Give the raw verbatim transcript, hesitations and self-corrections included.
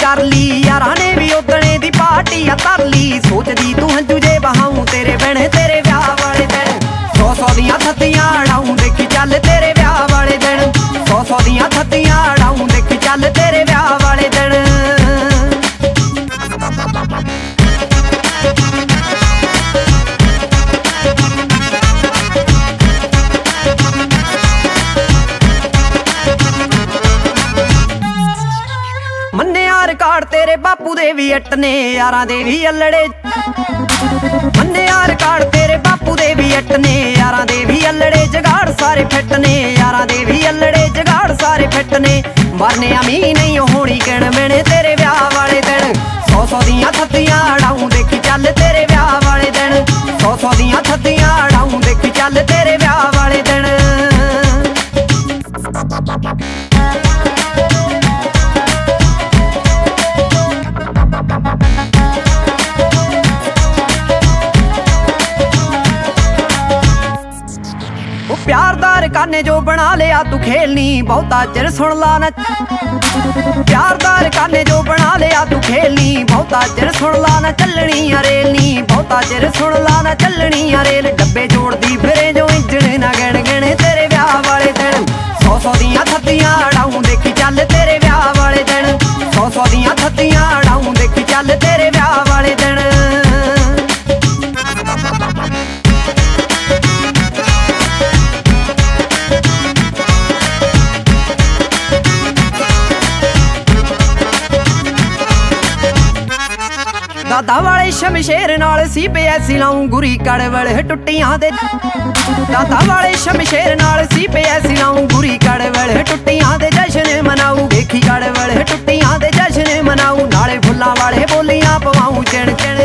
कर ली यारां ने भी उदणे दी पार्टी आ कर ली। सोचदी तू हंजू जे बहाऊं तेरे बिन तेरे ब्याह वाले दिन। सौ सौ दियां थत्तियां अड़ाऊं देखी चल तेरे ब्याह वाले दिन। सौ सौ दियां थत्तियां अड़ाऊं देखी चल तेरे ब्याह वाले दिन। मन्नेआ रिकार्ड तेरे बापू दे भी अट्ट ने यारां दे भी अल्लड़े। मन्नेआ रिकार्ड तेरे बापू दे भी अट्ट ने यारां दे भी अल्लड़े। जगाड़ सारे फिट ने यारां दे भी अल्लड़े। जगाड़ सारे फिट ने मरने अमी नहीं होनी किण मिने तेरे ब्याह वाले दिन। सौ सौ दियां थत्तियां अड़ाऊं देखी चल तेरे ब्याह वाले दिन। सौ सौ दियां थत्तियां अड़ाऊं देखी चल तेरे ब्याह वाले दिन। प्यार दा रकाने जो बना लिया तू खेलनी बहुता चिर सुन ला न। प्यार दा रकाने जो बना लिया तू खेलनी बहुता चिर सुन ला न। चलनी अरेलनी बहुता चिर सुन ला न। चलनी अरेल डब्बे जोड़दी फिरे जो इंजन ना गिण गिणे तेरे ब्याह वाले दिन। सौ सौ दियां थत्तियां अड़ाऊं देखी चल तेरे ब्याह वाले दिन। सौ सौ दियां थत्तियां अड़ाऊं देखी चल तेरे ब्याह वाले दिन। दादा वाले शमशेर नाल सी पे ऐसी लाऊं गुरी कड़वल टुट्टियां दे। दादा वाले शमशेर नाल सी पे ऐसी लाऊं गुरी कड़वल टुट्टियां दे। जश्न मनाऊ देखी कड़वल टुट्टियां दे जश्न मनाऊ। नाले फुल्लां वाले बोलियां पवाऊं चिण चिण